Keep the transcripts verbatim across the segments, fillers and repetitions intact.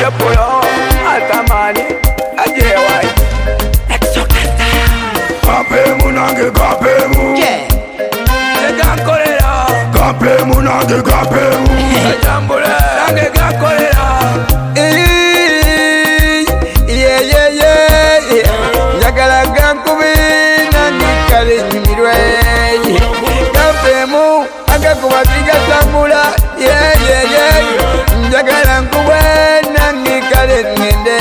Yopoyo, Atamani, Ajewai. Kapemu nange kapemu. Gankolera. Kapemu nange kapemu. Ajambule nange gankolera. Yeah yeah yeah. Njagala gankubi nange kale nyimirwe. Kapemu agakuba kigatambula. Yeah yeah yeah. Njagala nkubwe nange kale ngende.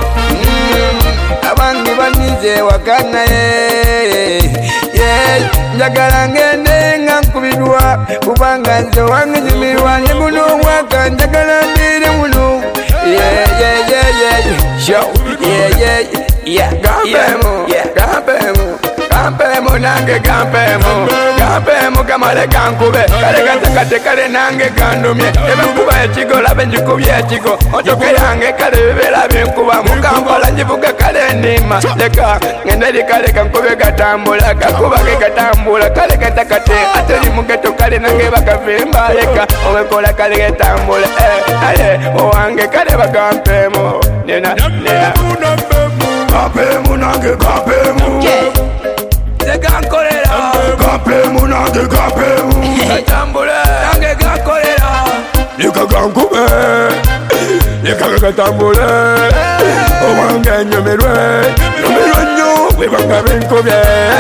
Abangi banize wakana ye. Yeah, njagala ngende nga nkubidwa kubanga nze wange nyimirwa ne guno mwaka njagala ndire muno. Yeah yeah yeah yeah. Show. Yeah yeah yeah. Gampemu, gampemu, gampemu nange gampemu, gampemu kamale kankube, kale kantakate kale nange kandumye, ebenkuba ekigo labe njikubye ekigo, otoke yange kale bibera binkuba, mukampola njivuga kale ndima, leka ngende likale kankube katambula, kakuba ke katambula, kale kantakate ateli mugeto kale nange bakavimba, leka owekola kale ketambula, eh, ale owange kale bagampemu, nena, nena. Kapemu nange kapemu. Gankolera. Kapemu nange kapemu. Ajambule nange gankolera. Lika gankube. Lika gatambule. Owange nyomerwe. Nyomerwe nyo. Webanga benkube.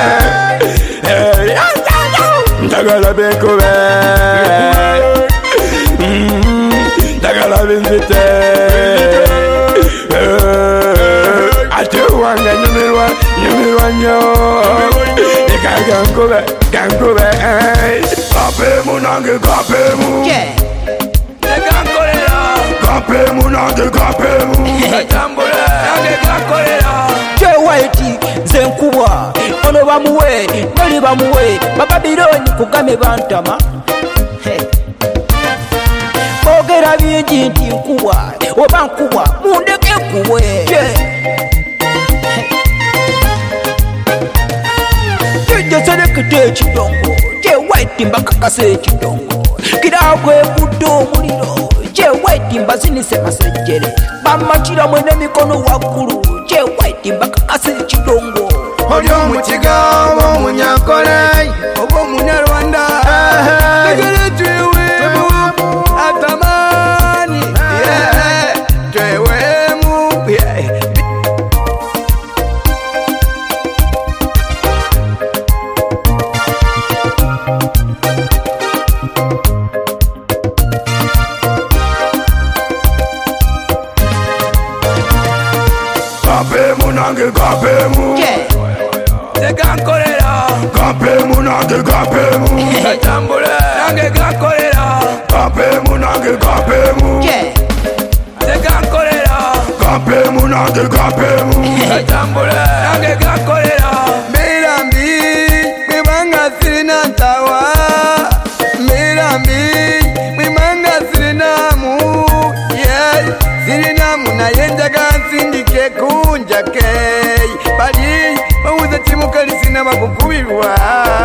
Ndagala benkube. Ndagala benzite. Ate wange nyomerwa, nyomerwa nyo. Eka gankube, gankube. Kapemu nange kapemu. Gankolera. Kapemu nange kapemu. Ajambule nange gankolera. Joe White nze nkubwa ono bamuwe noli bamuwe Babyloni kugame bantama. Ogera bingi nti nkubwa oba nkubwa mundeke nkubwe. Joselekete ekidongo Joe White mbakakase ekidongo kiragwe kudde omuliro Joe White mbazinise masejjere bamakira mwene emikono waggulu Joe White mbakakase ekidongo. Oli omukiga omunyankole oba omunyarwanda tegere twewe atamani twewemu. Kapemu nange kapemu. Gankolera. Kapemu nange kapemu. Ajambule nange gankolera. Kapemu nange kapemu. Gankolera. Kapemu nange kapemu. Ajambule nange gankolera. Mirambi mwibanga sirina ntawa. Mirambi mwibanga sirinamu. Yeah, sirinamu naye njaga nsindike kunjake. Bali bawuza kimukali sina bakukubirwa.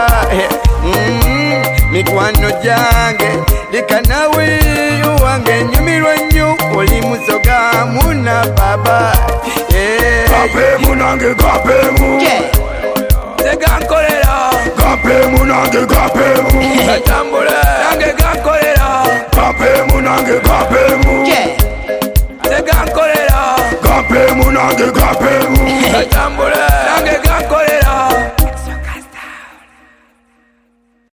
Mm, mikwano jange likanawe uwange nyumirwa nnyo oli musoga muna baba. Kapemu nange kapemu. Gankolera. Kapemu nange kapemu. Ajambule nange gankolera. Kapemu nange kapemu. Gankolera. Kapemu nange kapemu. Ajambule